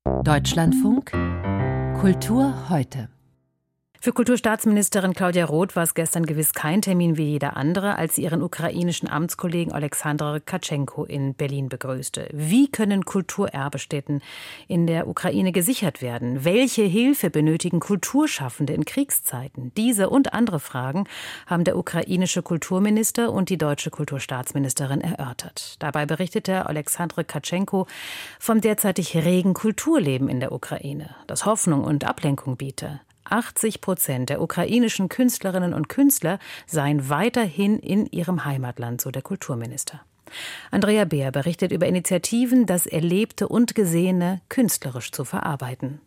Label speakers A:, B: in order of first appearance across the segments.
A: Deutschlandfunk Kultur heute.
B: Für Kulturstaatsministerin Claudia Roth war es gestern gewiss kein Termin wie jeder andere, als sie ihren ukrainischen Amtskollegen Oleksandr Tkatschenko in Berlin begrüßte. Wie können Kulturerbestätten in der Ukraine gesichert werden? Welche Hilfe benötigen Kulturschaffende in Kriegszeiten? Diese und andere Fragen haben der ukrainische Kulturminister und die deutsche Kulturstaatsministerin erörtert. Dabei berichtete Oleksandr Tkatschenko vom derzeitig regen Kulturleben in der Ukraine, das Hoffnung und Ablenkung biete. 80% der ukrainischen Künstlerinnen und Künstler seien weiterhin in ihrem Heimatland, so der Kulturminister. Andrea Beer berichtet über Initiativen, das Erlebte und Gesehene künstlerisch zu verarbeiten.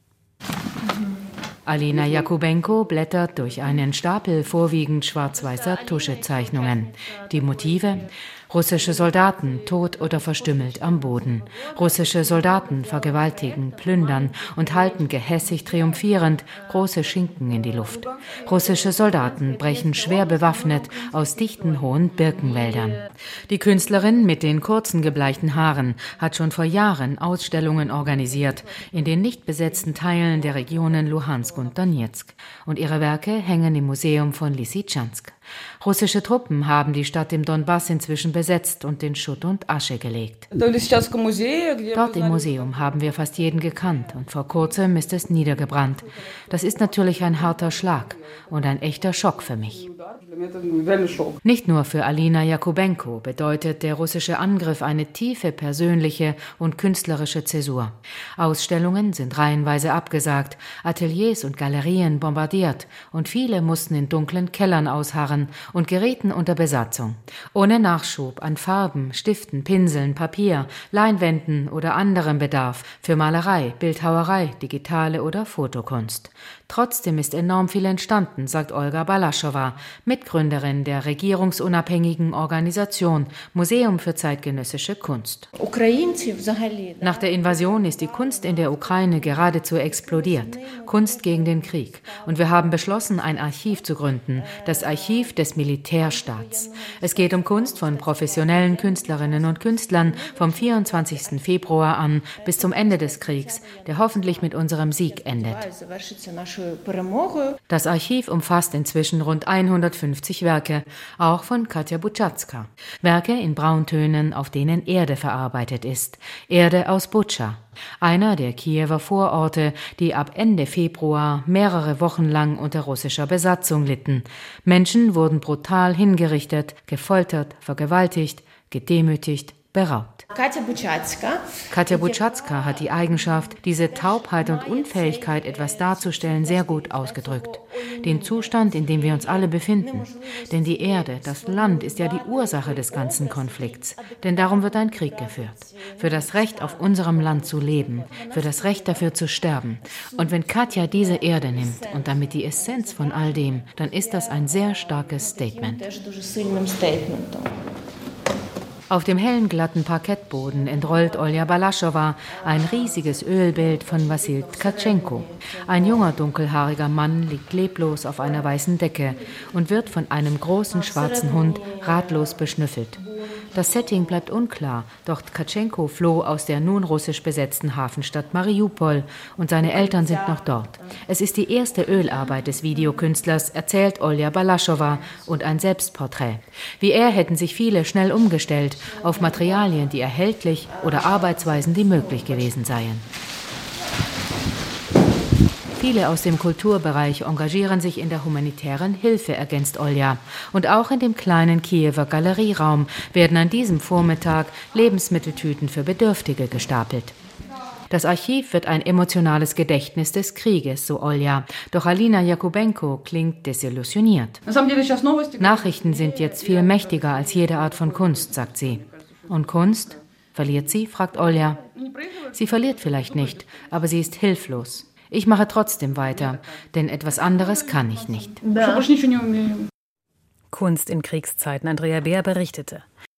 C: Alina Jakubenko blättert durch einen Stapel vorwiegend schwarz-weißer Tuschezeichnungen. Die Motive: russische Soldaten, tot oder verstümmelt am Boden. Russische Soldaten vergewaltigen, plündern und halten gehässig triumphierend große Schinken in die Luft. Russische Soldaten brechen schwer bewaffnet aus dichten, hohen Birkenwäldern. Die Künstlerin mit den kurzen, gebleichten Haaren hat schon vor Jahren Ausstellungen organisiert in den nicht besetzten Teilen der Regionen Luhansk und Donezk. Und ihre Werke hängen im Museum von Lysychansk. Russische Truppen haben die Stadt im Donbass inzwischen besetzt und in Schutt und Asche gelegt. Dort im Museum haben wir fast jeden gekannt und vor kurzem ist es niedergebrannt. Das ist natürlich ein harter Schlag und ein echter Schock für mich. Nicht nur für Alina Jakubenko bedeutet der russische Angriff eine tiefe persönliche und künstlerische Zäsur. Ausstellungen sind reihenweise abgesagt, Ateliers und Galerien bombardiert und viele mussten in dunklen Kellern ausharren und gerieten unter Besatzung. Ohne Nachschub an Farben, Stiften, Pinseln, Papier, Leinwänden oder anderem Bedarf für Malerei, Bildhauerei, digitale oder Fotokunst. Trotzdem ist enorm viel entstanden, sagt Olga Balaschowa, Mitgründerin der regierungsunabhängigen Organisation Museum für zeitgenössische Kunst. Nach der Invasion ist die Kunst in der Ukraine geradezu explodiert. Kunst gegen den Krieg. Und wir haben beschlossen, ein Archiv zu gründen, das Archiv des Militärstaats. Es geht um Kunst von professionellen Künstlerinnen und Künstlern vom 24. Februar an bis zum Ende des Kriegs, der hoffentlich mit unserem Sieg endet. Das Archiv umfasst inzwischen rund 150 Werke, auch von Katja Buchatska. Werke in Brauntönen, auf denen Erde verarbeitet ist. Erde aus Butscha, einer der Kiewer Vororte, die ab Ende Februar mehrere Wochen lang unter russischer Besatzung litten. Menschen wurden brutal hingerichtet, gefoltert, vergewaltigt, gedemütigt, beraubt. Katja Buchatska hat die Eigenschaft, diese Taubheit und Unfähigkeit, etwas darzustellen, sehr gut ausgedrückt. Den Zustand, in dem wir uns alle befinden. Denn die Erde, das Land, ist ja die Ursache des ganzen Konflikts. Denn darum wird ein Krieg geführt. Für das Recht, auf unserem Land zu leben. Für das Recht, dafür zu sterben. Und wenn Katja diese Erde nimmt und damit die Essenz von all dem, dann ist das ein sehr starkes Statement. Auf dem hellen, glatten Parkettboden entrollt Olja Balaschowa ein riesiges Ölbild von Wassil Tkatschenko. Ein junger, dunkelhaariger Mann liegt leblos auf einer weißen Decke und wird von einem großen schwarzen Hund ratlos beschnüffelt. Das Setting bleibt unklar, doch Tkatschenko floh aus der nun russisch besetzten Hafenstadt Mariupol und seine Eltern sind noch dort. Es ist die erste Ölarbeit des Videokünstlers, erzählt Olja Balaschowa, und ein Selbstporträt. Wie er hätten sich viele schnell umgestellt auf Materialien, die erhältlich oder Arbeitsweisen, die möglich gewesen seien. Viele aus dem Kulturbereich engagieren sich in der humanitären Hilfe, ergänzt Olja. Und auch in dem kleinen Kiewer Galerieraum werden an diesem Vormittag Lebensmitteltüten für Bedürftige gestapelt. Das Archiv wird ein emotionales Gedächtnis des Krieges, so Olja. Doch Alina Jakubenko klingt desillusioniert. Nachrichten sind jetzt viel mächtiger als jede Art von Kunst, sagt sie. Und Kunst? Verliert sie? Fragt Olja. Sie verliert vielleicht nicht, aber sie ist hilflos. Ich mache trotzdem weiter, denn etwas anderes kann ich nicht.
B: Kunst in Kriegszeiten, Andrea Beer berichtete.